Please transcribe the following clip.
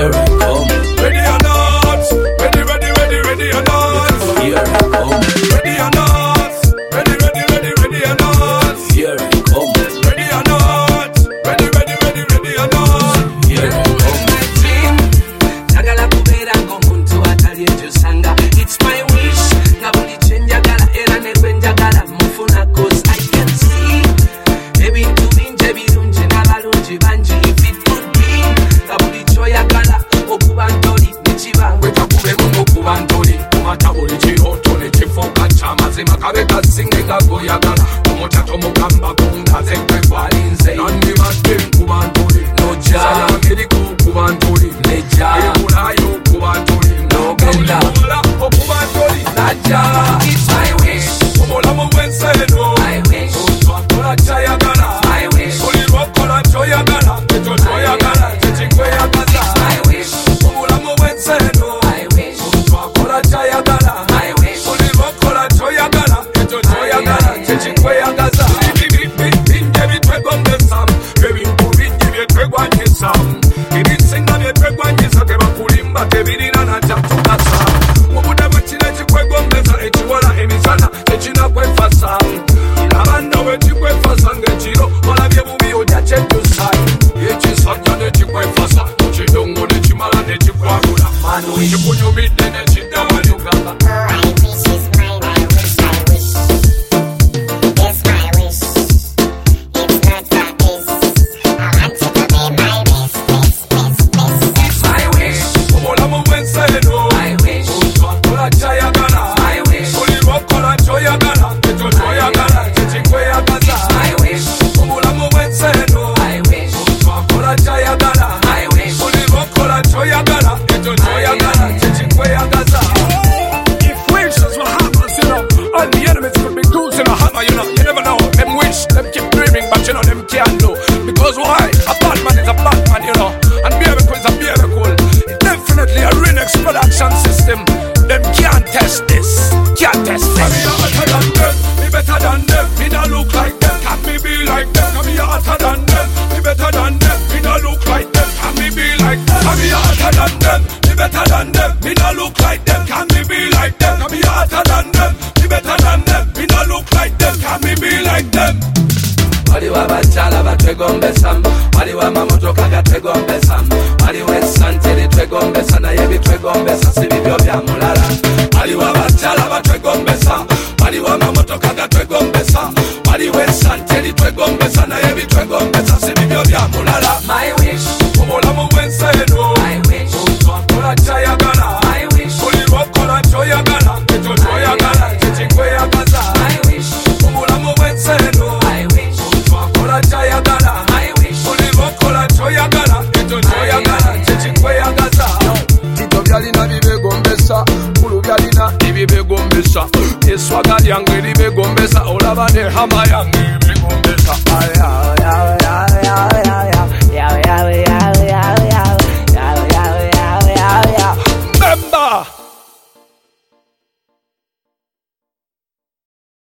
Here I come. Ready or not? Ready or not? Here I come. Ready or not? Ready or not? Here I come. Ready or not? Ready or not? Here I come. Tagala kubera ngomuntu atali ejusanga. It's my wish. Ngabuli chenjagala era nekwenjagala mufuna cause I can see. Ebintu binje birungi n'abalungi bangi. If it could be ngabuli choyagala okuba ntoli nekibanga. Wekakubemu okuba ntoli kumata buli kiroto nekifuuka ky'amazima kabe kasinge gagoyagala omutato mugamba kundaze kwekwalinze nandibadde nkuba ntoli Noja. Amerika okuba ntoli Neja. ebulayo okuba ntoli Nogenda. okuba ntoli Naja. It's my wish. obulamu bw'ensi eno I wish. otwakola kyayagala I wish. buli lwokola kyoyagala ekyo kyoyagala kyekikweyagaza I wish. obulamu bw'ensi eno I wish. otwakola kyayagala I wish. buli lwokola kyoyagala ekyo kyoyagala kyekikweyagaza bingi bitwegomesa ebintu bingi byetwegwanyisa ebisinga byetwegwanyisa tebakulimba tebirina nakyatugasa mubude bwekina ekikwegomesa ekiwola emisana tekinakwefasa abanna wekikwefasa ng'ekiro olabye bubi ojja kyejjusa ekisajja nekikwefasa ekidongo nekimala nekikwalula kikunyumidde nekidda wali ogamba I wish. obulamu bw'ensi eno I wish. otwakola kyayagala I wish. buli lwokola kyoyagala ekyo kyoyagala kyekikweyagaza I wish. obulamu bw'ensi eno I wish. otwakola kyayagala I wish. buli lwokola kyoyagala ekyo kyoyagala kyekikweyagaza. If wishes will happen, you know, all the enemies could be tools in a hammer, you know. You never know. Them wish, them keep dreaming, but you know them can't do. Because why? A bad man is a bad man, you know. And miracle is a miracle. It's definitely a Renex production system. Them can't test this. Can't test this. Me hotter than them. Me better than them. Me not look like them. Can me be like them? Me hotter than them. Me better than them. Me not look like them. Can me be like them? Me hotter than them. Me better than them. Me not look like them. Can me be like them? Me hotter than them. Me better than them. Me not look like them. Can me be like them? Waliwo abakyala batwegombesa, waliwo amamotoka gatwegombesa, waliwo essante litwegombesa naye bitwegombesa si bibyo bya mulala. Waliwo abakyala batwegombesa, waliwo amamotoka gatwegombesa, waliwo essante litwegombesa naye bitwegombesa si bibyo bya mulala. My wish. obulamu bw'ensi eno I wish. otwakola kyayagala I wish. buli lwokola kyoyagala ekyo kyoyagala kyekikweyagaza I wish. obulamu bw'ensi eno I wish. otwakola kyayagala I wish. buli lwokola kyoyagala ekyo kyoyagala kyekikweyagaza tito byalina bibegombesa kulu byalina ebibegombesa eswaga lyange libegombesa olaba ne hama yange ebibegombesa aya